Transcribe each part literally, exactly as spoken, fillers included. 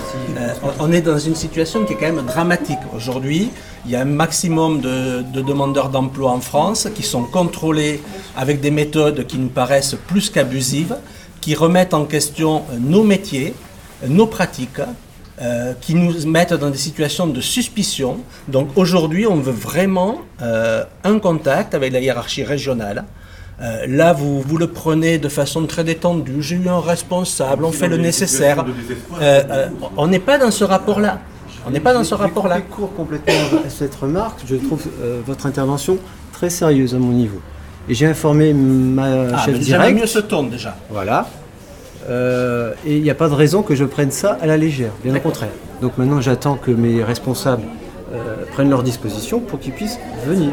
Euh, on est dans une situation qui est quand même dramatique. Aujourd'hui, il y a un maximum de, de demandeurs d'emploi en France qui sont contrôlés avec des méthodes qui nous paraissent plus qu'abusives, qui remettent en question nos métiers, nos pratiques, euh, qui nous mettent dans des situations de suspicion. Donc aujourd'hui, on veut vraiment euh, un contact avec la hiérarchie régionale. Euh, là, vous, vous le prenez de façon très détendue. J'ai eu un responsable, on fait le nécessaire. Euh, euh, on n'est pas dans ce rapport-là. On n'est pas dans ce rapport-là. Je cours complètement à cette remarque. Je trouve euh, votre intervention très sérieuse à mon niveau. Et j'ai informé ma ah, chef mais direct. mieux se tourne déjà. Voilà. Euh, et il n'y a pas de raison que je prenne ça à la légère, bien au contraire. Donc maintenant, j'attends que mes responsables euh, prennent leurs dispositions pour qu'ils puissent venir.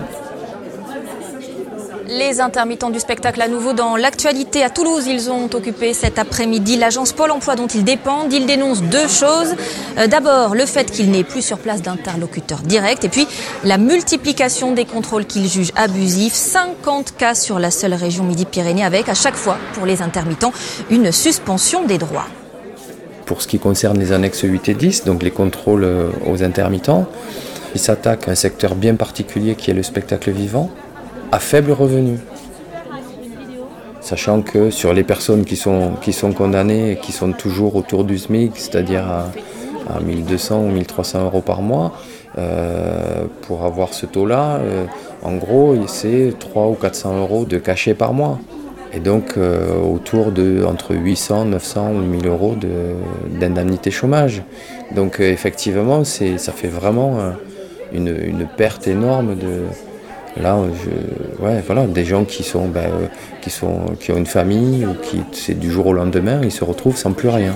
Les intermittents du spectacle à nouveau dans l'actualité. À Toulouse, ils ont occupé cet après-midi l'agence Pôle emploi dont ils dépendent. Ils dénoncent deux choses. Euh, d'abord, le fait qu'il n'ait plus sur place d'interlocuteur direct. Et puis, la multiplication des contrôles qu'ils jugent abusifs. cinquante cas sur la seule région Midi-Pyrénées avec, à chaque fois, pour les intermittents, une suspension des droits. Pour ce qui concerne les annexes huit et dix, donc les contrôles aux intermittents, ils s'attaquent à un secteur bien particulier qui est le spectacle vivant, à faible revenu. Sachant que sur les personnes qui sont, qui sont condamnées et qui sont toujours autour du SMIC, c'est-à-dire à, à mille deux cents ou mille trois cents euros par mois, euh, pour avoir ce taux-là, euh, en gros, c'est trois ou quatre cents euros de cachet par mois. Et donc euh, autour de entre huit cents, neuf cents ou mille euros de, d'indemnité chômage. Donc euh, effectivement, c'est, ça fait vraiment euh, une, une perte énorme de... Là, je, ouais, voilà, des gens qui sont, ben, euh, qui sont, qui ont une famille ou qui, c'est du jour au lendemain, ils se retrouvent sans plus rien.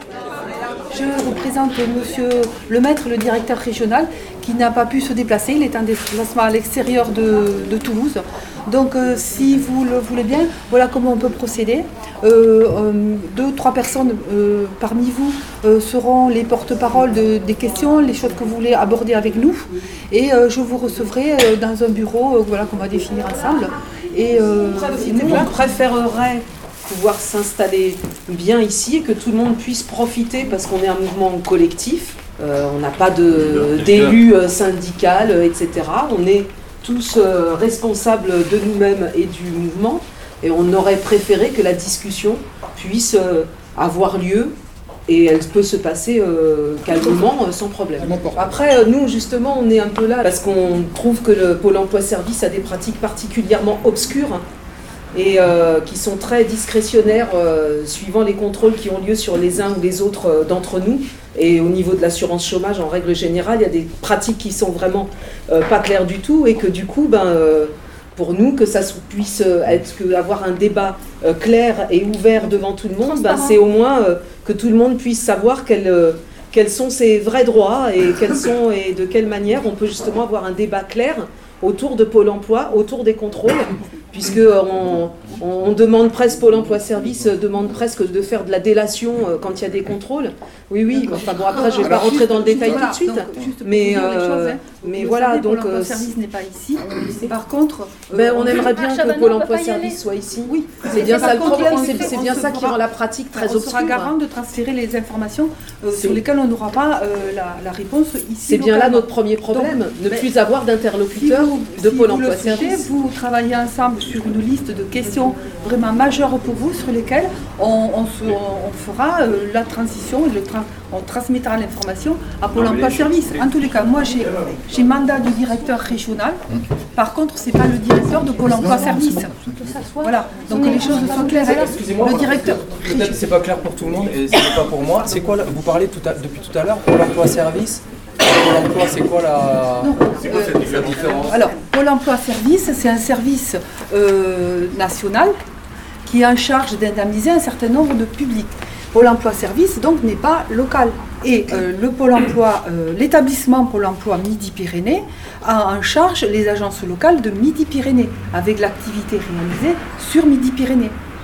Je représente Monsieur Lemaître, le directeur régional, qui n'a pas pu se déplacer. Il est en déplacement à l'extérieur de, de Toulouse. Donc, euh, si vous le voulez bien, voilà comment on peut procéder. Euh, euh, deux, trois personnes euh, parmi vous euh, seront les porte-paroles de, des questions, les choses que vous voulez aborder avec nous. Et euh, je vous recevrai euh, dans un bureau euh, voilà, qu'on va définir ensemble. Et euh, nous, on préférerait pouvoir s'installer bien ici et que tout le monde puisse profiter parce qu'on est un mouvement collectif. Euh, on n'a pas de, d'élus euh, syndical, euh, et cetera. On est tous euh, responsables de nous-mêmes et du mouvement. Et on aurait préféré que la discussion puisse euh, avoir lieu et elle peut se passer euh, calmement, euh, sans problème. Après, euh, nous, justement, on est un peu là parce qu'on trouve que le Pôle emploi service a des pratiques particulièrement obscures et euh, qui sont très discrétionnaires euh, suivant les contrôles qui ont lieu sur les uns ou les autres euh, d'entre nous. Et au niveau de l'assurance chômage, en règle générale, il y a des pratiques qui sont vraiment euh, pas claires du tout et que du coup, ben, euh, pour nous, que ça puisse être, que avoir un débat euh, clair et ouvert devant tout le monde, ben, c'est au moins euh, que tout le monde puisse savoir quel, euh, quels sont ses vrais droits et, quels sont, et de quelle manière on peut justement avoir un débat clair autour de Pôle emploi, autour des contrôles, puisque on, on demande presque, Pôle emploi service demande presque de faire de la délation quand il y a des contrôles. Oui, oui, enfin bon, après je ne vais pas rentrer dans le détail tout de suite, mais, euh, mais voilà, donc... Pôle emploi service n'est pas ici, par contre... Ben, on aimerait bien que Pôle emploi service soit ici. Oui, c'est bien ça le problème, c'est, c'est bien ça qui rend la pratique très obscure. On sera garant de transférer les informations euh, sur lesquelles on n'aura pas euh, la, la réponse ici. C'est bien là notre premier problème, ne plus avoir d'interlocuteur de Pôle emploi service. Vous travaillez ensemble sur une liste de questions vraiment majeures pour vous, sur lesquelles on, on, se, on fera euh, la transition, le tra- on transmettra l'information à Pôle emploi service. En tous les cas, moi j'ai, j'ai mandat de directeur régional, par contre c'est pas le directeur de Pôle emploi service. Voilà, donc les choses sont claires. Excusez-moi, le directeur peut-être c'est pas clair pour tout le monde et c'est pas pour moi. C'est quoi, vous parlez tout à, depuis tout à l'heure, Pôle emploi service. Pôle emploi, c'est quoi la, non, c'est quoi cette euh, différence? Alors, Pôle emploi service, c'est un service euh, national qui est en charge d'indemniser un certain nombre de publics. Pôle emploi service, donc, n'est pas local. Et euh, le Pôle emploi, euh, l'établissement Pôle emploi Midi-Pyrénées a en charge les agences locales de Midi-Pyrénées, avec l'activité réalisée sur Midi-Pyrénées.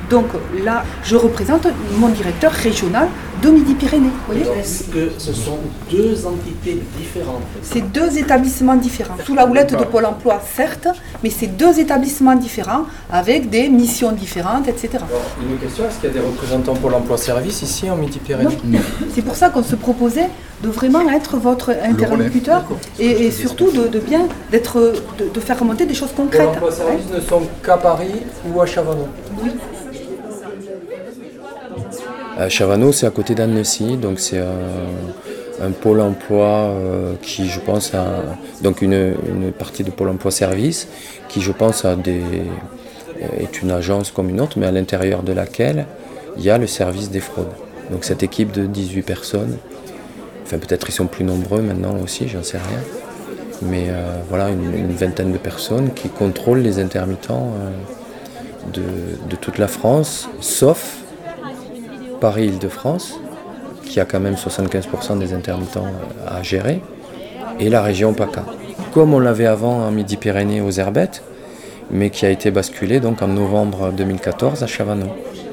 Donc là, je représente mon directeur régional de Midi-Pyrénées. Est-ce que ce sont deux entités différentes? C'est deux établissements différents. Sous la houlette de Pôle emploi, certes, mais c'est deux établissements différents avec des missions différentes, et cetera. Alors, une question, est-ce qu'il y a des représentants Pôle emploi service ici en Midi-Pyrénées? Non. C'est pour ça qu'on se proposait de vraiment être votre interlocuteur et, et surtout de, de bien d'être, de, de faire remonter des choses concrètes. Pôle emploi service ne sont qu'à Paris ou à Chavannes? Oui. À Chavannes, c'est à côté d'Annecy, donc c'est un, un pôle emploi euh, qui, je pense, a donc une, une partie de Pôle emploi service qui, je pense, a des, est une agence comme une autre, mais à l'intérieur de laquelle il y a le service des fraudes. Donc cette équipe de dix-huit personnes, enfin peut-être ils sont plus nombreux maintenant aussi, j'en sais rien, mais euh, voilà une, une vingtaine de personnes qui contrôlent les intermittents euh, de, de toute la France, sauf Paris-Île-de-France, qui a quand même soixante-quinze pour cent des intermittents à gérer, et la région PACA. Comme on l'avait avant en Midi-Pyrénées aux Herbettes, mais qui a été basculé donc en novembre deux mille quatorze à Chavannes.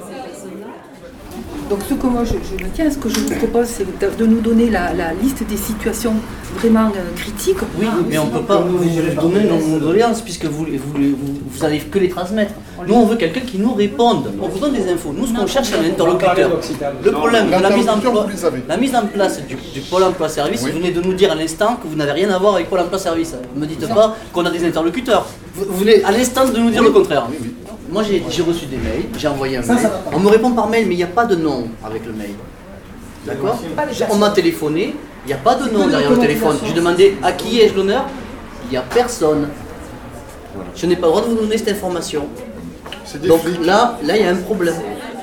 Donc ce que moi je, je me tiens, ce que je vous propose, c'est de, de nous donner la, la liste des situations vraiment euh, critiques. Oui, ah, mais on ne peut pas vous donner nos doléances puisque vous, vous, vous, vous allez que les transmettre. Nous, on veut quelqu'un qui nous réponde. On vous donne des infos. Nous, ce qu'on cherche, c'est un interlocuteur. Le problème de la mise en, pla- la mise en place du, du Pôle emploi service, oui. Vous venez de nous dire à l'instant que vous n'avez rien à voir avec Pôle emploi service. Ne me dites pas qu'on a des interlocuteurs. Vous, vous venez à l'instant de nous dire oui. le contraire. Oui, oui. Moi, j'ai, j'ai reçu des mails, j'ai envoyé un ça, mail. Ça on me répond par mail, mais il n'y a pas de nom avec le mail. D'accord? On m'a téléphoné, il n'y a pas de nom derrière le téléphone. J'ai demandé à qui ai-je l'honneur? Il n'y a personne. Je n'ai pas le droit de vous donner cette information. Donc là, là, il y a un problème.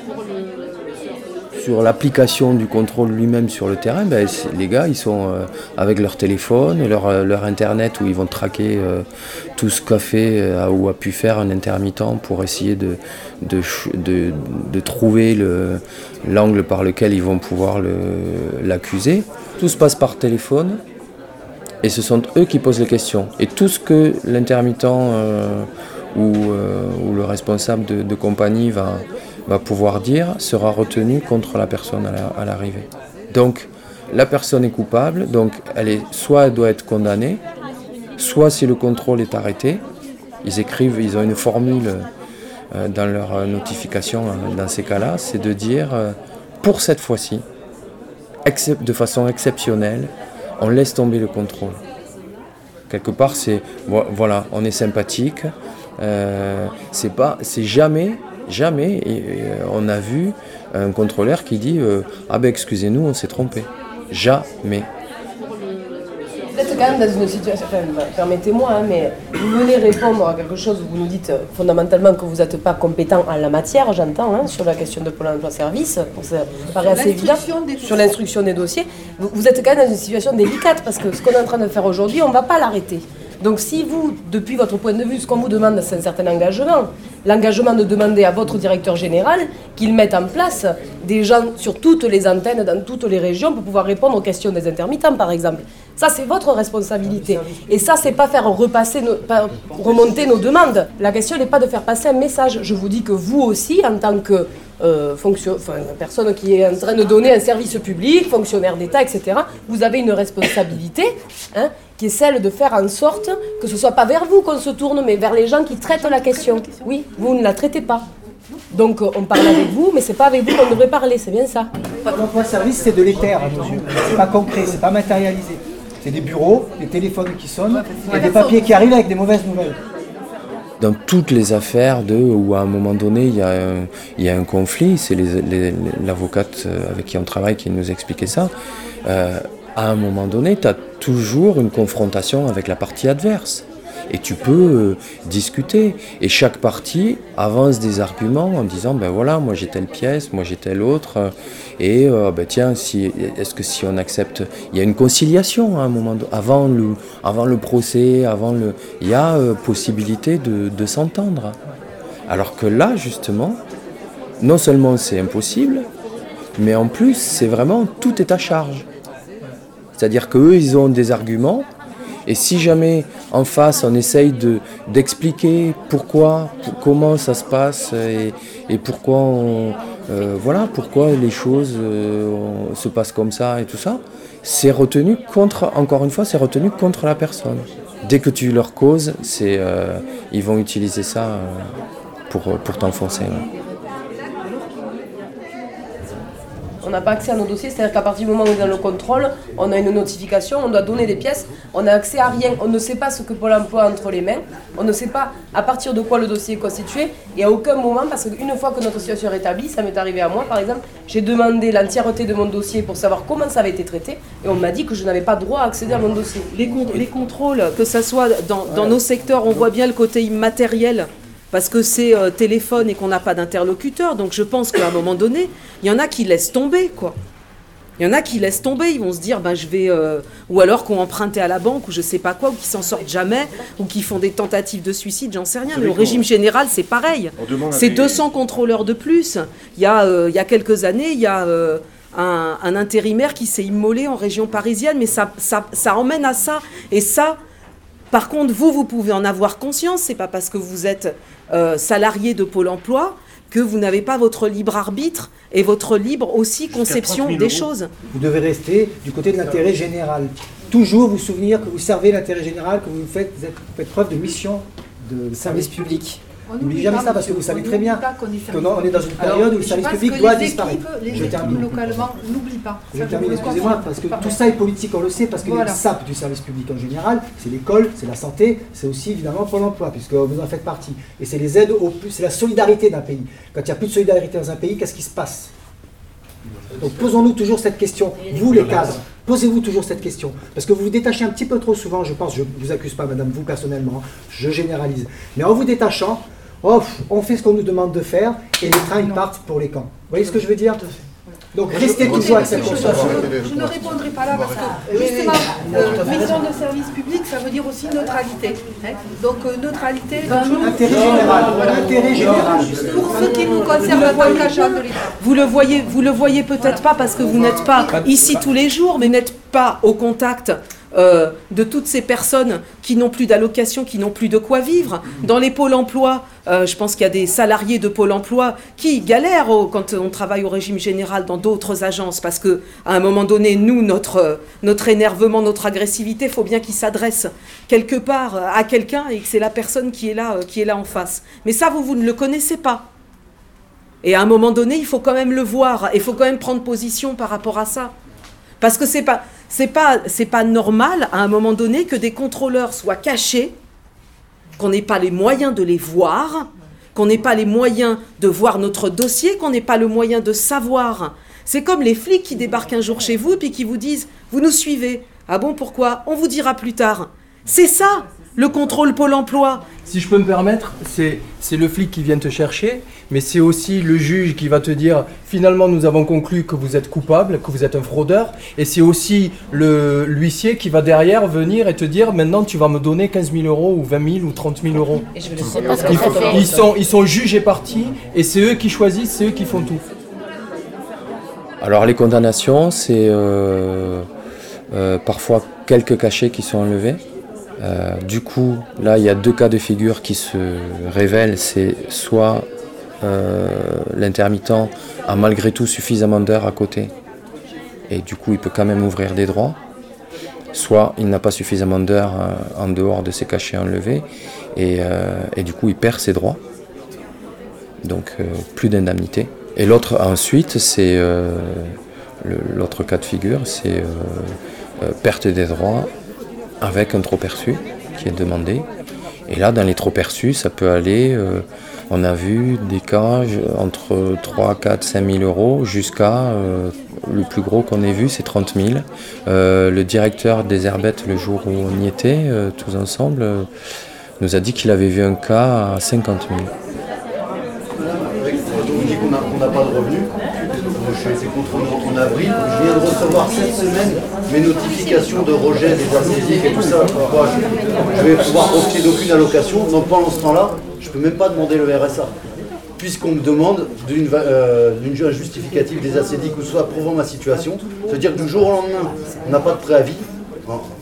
Sur l'application du contrôle lui-même sur le terrain, ben, les gars, ils sont euh, avec leur téléphone, leur, leur internet où ils vont traquer euh, tout ce qu'a fait euh, ou a pu faire un intermittent pour essayer de, de, de, de trouver le, l'angle par lequel ils vont pouvoir le, l'accuser. Tout se passe par téléphone et ce sont eux qui posent les questions. Et tout ce que l'intermittent euh, ou, euh, ou le responsable de, de compagnie va... va pouvoir dire, sera retenu contre la personne à, la, à l'arrivée. Donc, la personne est coupable, donc elle est, soit elle doit être condamnée, soit si le contrôle est arrêté, ils écrivent, ils ont une formule euh, dans leur notification euh, dans ces cas-là, c'est de dire, euh, pour cette fois-ci, excep- de façon exceptionnelle, on laisse tomber le contrôle. Quelque part, c'est, voilà, on est sympathique, euh, c'est pas, c'est jamais... Jamais et, et, on a vu un contrôleur qui dit euh, ah ben excusez-nous, on s'est trompé. Jamais. Vous êtes quand même dans une situation, enfin, permettez-moi, hein, mais vous venez répondre à quelque chose où vous nous dites euh, fondamentalement que vous n'êtes pas compétent en la matière, j'entends, hein, sur la question de Pôle emploi service, ça paraît assez évident, sur l'instruction des dossiers. Vous, vous êtes quand même dans une situation délicate parce que ce qu'on est en train de faire aujourd'hui, on ne va pas l'arrêter. Donc si vous, depuis votre point de vue, ce qu'on vous demande, c'est un certain engagement, l'engagement de demander à votre directeur général qu'il mette en place des gens sur toutes les antennes, dans toutes les régions, pour pouvoir répondre aux questions des intermittents, par exemple. Ça, c'est votre responsabilité. Et ça, c'est pas faire repasser, nos, pas remonter nos demandes. La question n'est pas de faire passer un message. Je vous dis que vous aussi, en tant que euh, fonction, enfin, personne qui est en train de donner un service public, fonctionnaire d'État, et cetera, vous avez une responsabilité, hein, qui est celle de faire en sorte que ce ne soit pas vers vous qu'on se tourne, mais vers les gens qui traitent la question. Oui, vous ne la traitez pas. Donc on parle avec vous, mais ce n'est pas avec vous qu'on devrait parler, c'est bien ça. L'emploi service, c'est de l'éther à nos yeux. C'est pas concret, c'est pas matérialisé. C'est des bureaux, des téléphones qui sonnent, et des papiers qui arrivent avec des mauvaises nouvelles. Dans toutes les affaires de, où à un moment donné il y a un, il y a un conflit, c'est les, les, l'avocate avec qui on travaille qui nous expliquait ça, euh, à un moment donné tu as toujours une confrontation avec la partie adverse. Et tu peux euh, discuter. Et chaque partie avance des arguments en disant, ben voilà, moi j'ai telle pièce, moi j'ai telle autre. Et euh, ben tiens, si, est-ce que si on accepte... Il y a une conciliation à un moment donné. Avant le, avant le procès, avant le... il y a euh, possibilité de, de s'entendre. Alors que là, justement, non seulement c'est impossible, mais en plus, c'est vraiment, tout est à charge. C'est-à-dire qu'eux, ils ont des arguments, Et si jamais en face on essaye de, d'expliquer pourquoi, pour, comment ça se passe et, et pourquoi, on, euh, voilà, pourquoi les choses euh, se passent comme ça et tout ça, c'est retenu contre, encore une fois, c'est retenu contre la personne. Dès que tu leur causes, c'est, euh, ils vont utiliser ça euh, pour, pour t'enfoncer. Ouais. On n'a pas accès à nos dossiers, c'est-à-dire qu'à partir du moment où on est dans le contrôle, on a une notification, on doit donner des pièces, on n'a accès à rien, on ne sait pas ce que Pôle emploi a entre les mains, on ne sait pas à partir de quoi le dossier est constitué, et à aucun moment, parce qu'une fois que notre situation est rétablie, ça m'est arrivé à moi par exemple, j'ai demandé l'entièreté de mon dossier pour savoir comment ça avait été traité, et on m'a dit que je n'avais pas droit à accéder à mon dossier. Les, con- les contrôles, que ça soit dans, dans nos secteurs, on voit bien le côté immatériel, parce que c'est euh, téléphone et qu'on n'a pas d'interlocuteur. Donc je pense qu'à un moment donné, il y en a qui laissent tomber, quoi. Il y en a qui laissent tomber, ils vont se dire, ben, je vais... Euh, ou alors qu'on emprunté à la banque, ou je sais pas quoi, ou qui s'en sortent jamais, ou qui font des tentatives de suicide, j'en sais rien. Mais au régime général, c'est pareil. C'est deux cents contrôleurs de plus. Il y a, euh, il y a quelques années, il y a... Euh, un, un intérimaire qui s'est immolé en région parisienne, mais ça, ça, ça emmène à ça. Et ça... Par contre, vous, vous pouvez en avoir conscience, c'est pas parce que vous êtes euh, salarié de Pôle emploi que vous n'avez pas votre libre arbitre et votre libre aussi conception des choses. Vous devez rester du côté de l'intérêt général. Toujours vous souvenir que vous servez l'intérêt général, que vous faites, vous faites preuve de mission de service public. N'oubliez jamais ça parce que vous savez très bien qu'on est dans une période où le service public doit disparaître. Je termine. Localement, n'oublie pas. Je termine, excusez-moi, parce que tout ça est politique, on le sait, parce qu'il y a le S A P du service public en général, c'est l'école, c'est la santé, c'est aussi évidemment Pôle emploi, puisque vous en faites partie. Et c'est les aides au plus, c'est la solidarité d'un pays. Quand il n'y a plus de solidarité dans un pays, qu'est-ce qui se passe? Donc posons-nous toujours cette question, vous les cadres, posez-vous toujours cette question, parce que vous vous détachez un petit peu trop souvent, je pense, je ne vous accuse pas madame, vous personnellement, je généralise, mais en vous détachant, oh, on fait ce qu'on nous demande de faire et les trains ils partent pour les camps. Vous voyez ce que je veux dire? Donc restez toujours avec cette conscience. Je ne répondrai pas là parce que justement, euh, mission de service public, ça veut dire aussi neutralité. Hein. Donc euh, neutralité dans le intérêt général. Voilà, intérêt général. Pour ce qui nous concerne en tant qu'agent de l'État. Vous le voyez, vous le voyez peut-être pas parce que vous n'êtes pas ici tous les jours, mais n'êtes pas au contact. Euh, de toutes ces personnes qui n'ont plus d'allocation, qui n'ont plus de quoi vivre. Dans les pôles emploi, euh, je pense qu'il y a des salariés de Pôle emploi qui galèrent au, quand on travaille au régime général dans d'autres agences, parce qu'à un moment donné, nous, notre, notre énervement, notre agressivité, il faut bien qu'il s'adresse quelque part à quelqu'un et que c'est la personne qui est là, qui est là en face. Mais ça, vous, vous ne le connaissez pas. Et à un moment donné, il faut quand même le voir, et il faut quand même prendre position par rapport à ça. Parce que c'est pas... C'est pas, c'est pas normal, à un moment donné, que des contrôleurs soient cachés, qu'on n'ait pas les moyens de les voir, qu'on n'ait pas les moyens de voir notre dossier, qu'on n'ait pas le moyen de savoir. C'est comme les flics qui débarquent un jour chez vous et qui vous disent « Vous nous suivez ». Ah bon, pourquoi? On vous dira plus tard. C'est ça, le contrôle Pôle emploi. Si je peux me permettre, c'est, c'est le flic qui vient te chercher, mais c'est aussi le juge qui va te dire « Finalement, nous avons conclu que vous êtes coupable, que vous êtes un fraudeur ». Et c'est aussi le, l'huissier qui va derrière venir et te dire « Maintenant, tu vas me donner quinze mille euros ou vingt mille ou trente mille euros ». Et je ne sais pas ce que ils, ça fait. ils, sont, ils sont juges et partis et c'est eux qui choisissent, c'est eux qui font tout. Alors les condamnations, c'est euh, euh, parfois quelques cachets qui sont enlevés. Euh, du coup, là, il y a deux cas de figure qui se révèlent. C'est soit euh, l'intermittent a malgré tout suffisamment d'heures à côté, et du coup, il peut quand même ouvrir des droits. Soit il n'a pas suffisamment d'heures euh, en dehors de ses cachets enlevés, et, euh, et du coup, il perd ses droits. Donc, euh, plus d'indemnité. Et l'autre, ensuite, c'est euh, le, l'autre cas de figure, c'est euh, euh, perte des droits avec un trop-perçu qui est demandé. Et là, dans les trop-perçus, ça peut aller, euh, on a vu des cas entre trois, quatre, cinq mille euros jusqu'à, euh, le plus gros qu'on ait vu, c'est trente mille. Euh, le directeur des Herbettes, le jour où on y était, euh, tous ensemble, euh, nous a dit qu'il avait vu un cas à cinquante mille. On dit qu'on n'a pas de revenus. Je fais ces contrôles en avril. Je viens de recevoir cette semaine mes notifications de rejet des assédiques et tout ça. Pourquoi je, je vais pouvoir profiter d'aucune allocation. Donc pendant ce temps-là, je ne peux même pas demander le R S A. Puisqu'on me demande d'une, euh, d'une justificative des assédiques ou soit prouvant ma situation. Ça veut dire que du jour au lendemain, on n'a pas de préavis.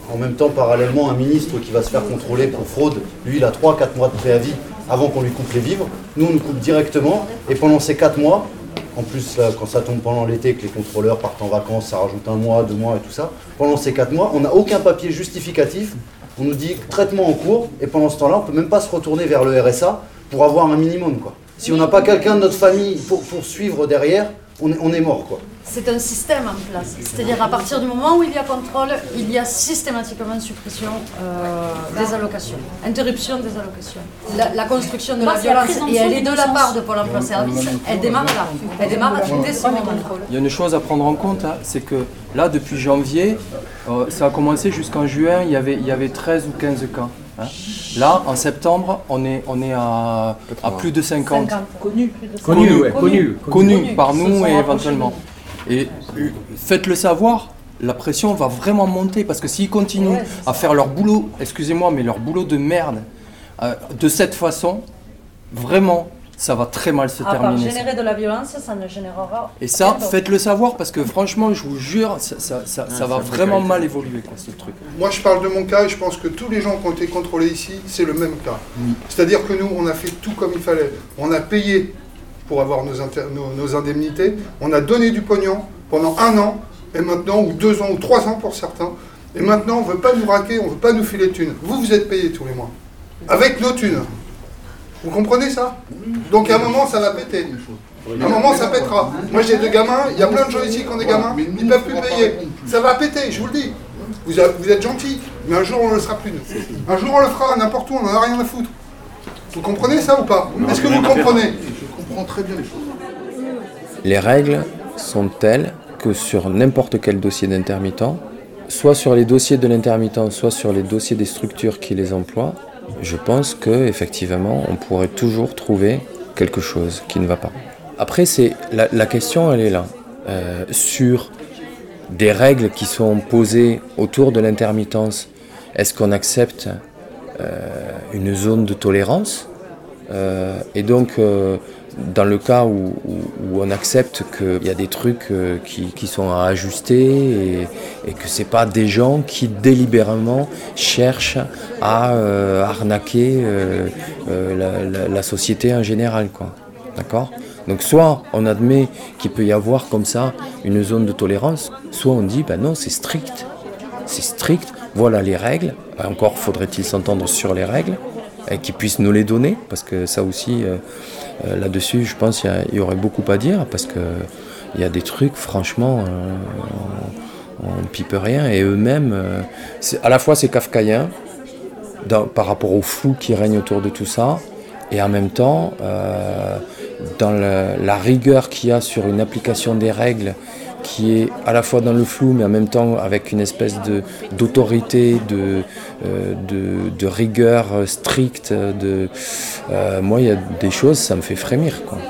En même temps, parallèlement, un ministre qui va se faire contrôler pour fraude, lui, il a trois à quatre mois de préavis avant qu'on lui coupe les vivres. Nous, on nous coupe directement. Et pendant ces quatre mois, en plus, là, quand ça tombe pendant l'été, que les contrôleurs partent en vacances, ça rajoute un mois, deux mois et tout ça. Pendant ces quatre mois, on n'a aucun papier justificatif. On nous dit traitement en cours. Et pendant ce temps-là, on ne peut même pas se retourner vers le R S A pour avoir un minimum, quoi. Si on n'a pas quelqu'un de notre famille pour, pour suivre derrière, on est, on est mort, quoi. C'est un système en place. C'est-à-dire à partir du moment où il y a contrôle, il y a systématiquement suppression euh, des allocations, interruption des allocations. La, la construction de Moi, la c'est la violence, prise en et elle est compte de du la sens. part de Pôle emploi Service, elle démarre là. Elle démarre dès ce moment-là. Il y a une chose à prendre en compte, hein, c'est que là, depuis janvier, euh, ça a commencé jusqu'en juin, il y avait, il y avait treize ou quinze cas. Hein. Là, en septembre, on est, on est à, à plus de cinquante. Connus. Connus, Connus, ouais, connus. connus, Connus, par qui se nous sont et rapprochés éventuellement. Et euh, faites-le savoir, la pression va vraiment monter parce que s'ils continuent Ouais, à faire leur boulot, excusez-moi, mais leur boulot de merde, euh, de cette façon, vraiment, ça va très mal se À part terminer. générer de la violence, ça ne générera. Et ça, rien d'autre. faites-le savoir parce que franchement, je vous jure, ça, ça, ça, ça va vraiment mal évoluer, quoi, ce truc. Moi, je parle de mon cas et je pense que tous les gens qui ont été contrôlés ici, c'est le même cas. C'est-à-dire que nous, on a fait tout comme il fallait. On a payé pour avoir nos, inter- nos, nos indemnités. On a donné du pognon pendant un an, et maintenant, ou deux ans, ou trois ans pour certains. Et maintenant, on ne veut pas nous raquer, on ne veut pas nous filer de thunes. Vous, vous êtes payés tous les mois. Avec nos thunes. Vous comprenez ça? Donc à un moment, ça va péter. À un moment, ça pètera. Moi, j'ai deux gamins, il y a plein de gens ici qui ont des gamins, ils ne peuvent plus payer. Ça va péter, je vous le dis. Vous, a- vous êtes gentils, mais un jour, on ne le sera plus. nous. Un jour, on le fera n'importe où, on n'en a rien à foutre. Vous comprenez ça ou pas? Est-ce que vous comprenez? Je comprends très bien les choses. Les règles sont telles que sur n'importe quel dossier d'intermittent, soit sur les dossiers de l'intermittent, soit sur les dossiers des structures qui les emploient, je pense qu'effectivement, on pourrait toujours trouver quelque chose qui ne va pas. Après, c'est, la, la question, elle est là. Euh, sur des règles qui sont posées autour de l'intermittence, est-ce qu'on accepte euh, une zone de tolérance euh, et donc, euh, dans le cas où, où, où on accepte qu'il y a des trucs euh, qui, qui sont à ajuster et, et que ce n'est pas des gens qui délibérément cherchent à euh, arnaquer euh, euh, la, la, la société en général, quoi. D'accord ? Donc soit on admet qu'il peut y avoir comme ça une zone de tolérance, soit on dit ben non, c'est strict. C'est strict, voilà les règles. Encore faudrait-il s'entendre sur les règles et qu'ils puissent nous les donner, parce que ça aussi, euh, euh, là-dessus, je pense qu'il y, y aurait beaucoup à dire, parce qu'il y a des trucs, franchement, euh, on ne pipe rien, et eux-mêmes, euh, c'est, à la fois c'est kafkaïen, dans, par rapport au flou qui règne autour de tout ça, et en même temps, euh, dans le, la rigueur qu'il y a sur une application des règles, qui est à la fois dans le flou, mais en même temps avec une espèce de, d'autorité, de, euh, de, de rigueur stricte. De, euh, moi, il y a des choses, ça me fait frémir, quoi.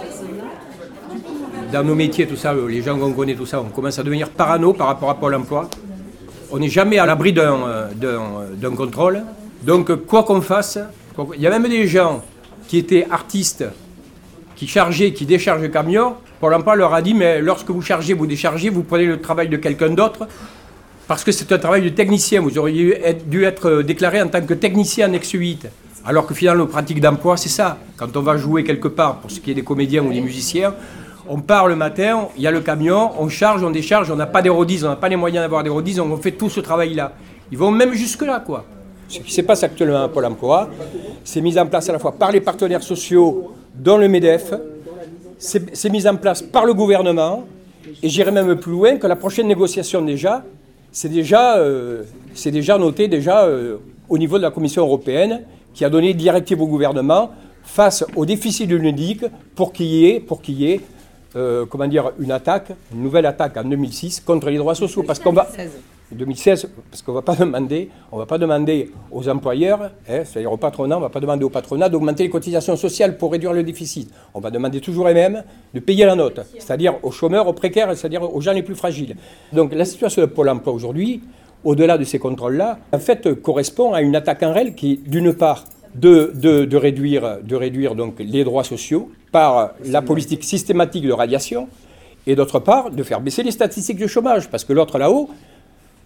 Dans nos métiers, tout ça, les gens qu'on connaît, tout ça, on commence à devenir parano par rapport à Pôle emploi. On n'est jamais à l'abri d'un, d'un, d'un contrôle. Donc, quoi qu'on fasse, il y a même des gens qui étaient artistes, qui chargeaient, qui déchargent le camion. Pôle emploi leur a dit, mais lorsque vous chargez, vous déchargez, vous prenez le travail de quelqu'un d'autre, parce que c'est un travail de technicien. Vous auriez dû être déclaré en tant que technicien en ex huit. Alors que finalement, nos pratiques d'emploi, c'est ça. Quand on va jouer quelque part, pour ce qui est des comédiens ou des musiciens, on part le matin, il y a le camion, on charge, on décharge, on n'a pas d'aérodise, on n'a pas les moyens d'avoir d'aérodise, on fait tout ce travail-là. Ils vont même jusque-là, quoi. Ce qui se passe actuellement à Pôle emploi, c'est mis en place à la fois par les partenaires sociaux, dont le MEDEF, c'est, c'est mis en place par le gouvernement, et j'irai même plus loin que la prochaine négociation déjà, c'est déjà, euh, c'est déjà noté déjà, euh, au niveau de la Commission européenne, qui a donné directive au gouvernement face au déficit de l'UNEDIC pour qu'il y ait, pour qu'il y ait euh, comment dire, une attaque, une nouvelle attaque en deux mille six contre les droits sociaux. Parce qu'on va... deux mille seize, parce qu'on ne va pas demander, on va pas demander aux employeurs, hein, c'est-à-dire au patronat, on ne va pas demander au patronat d'augmenter les cotisations sociales pour réduire le déficit. On va demander toujours les mêmes de payer la note, c'est-à-dire aux chômeurs, aux précaires, c'est-à-dire aux gens les plus fragiles. Donc la situation de Pôle emploi aujourd'hui, au-delà de ces contrôles-là, en fait correspond à une attaque en réel qui, d'une part, de, de, de réduire, de réduire donc les droits sociaux par la politique systématique de radiation, et d'autre part, de faire baisser les statistiques de chômage, parce que l'autre là-haut,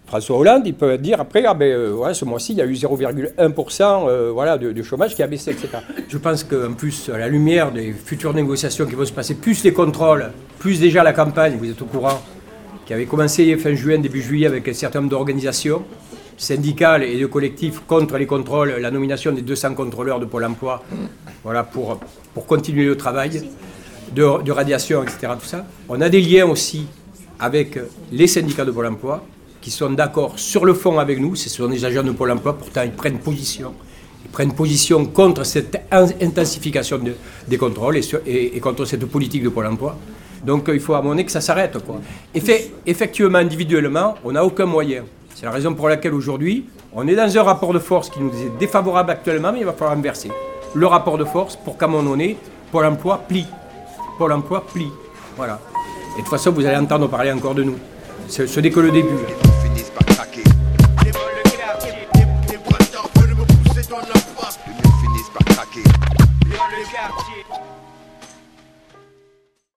François Hollande, il peut dire après, ah ben, euh, ouais, ce mois-ci, il y a eu zéro virgule un pour cent euh, voilà, de, de chômage qui a baissé, et cetera. Je pense qu'en plus, à la lumière des futures négociations qui vont se passer, plus les contrôles, plus déjà la campagne, vous êtes au courant, qui avait commencé fin juin, début juillet, avec un certain nombre d'organisations syndicales et de collectifs contre les contrôles, la nomination des deux cents contrôleurs de Pôle emploi, voilà, pour, pour continuer le travail de, de radiation, et cetera. Tout ça. On a des liens aussi avec les syndicats de Pôle emploi, qui sont d'accord sur le fond avec nous, ce sont des agents de Pôle emploi, pourtant ils prennent position. Ils prennent position contre cette intensification de, des contrôles et, sur, et, et contre cette politique de Pôle emploi. Donc il faut à mon avis que ça s'arrête, quoi. Effet, effectivement, individuellement, on n'a aucun moyen. C'est la raison pour laquelle aujourd'hui, on est dans un rapport de force qui nous est défavorable actuellement, mais il va falloir inverser le rapport de force pour qu'à un moment donné, Pôle emploi plie. Pôle emploi plie. Voilà. Et de toute façon, vous allez entendre parler encore de nous. Ce, ce n'est que le début.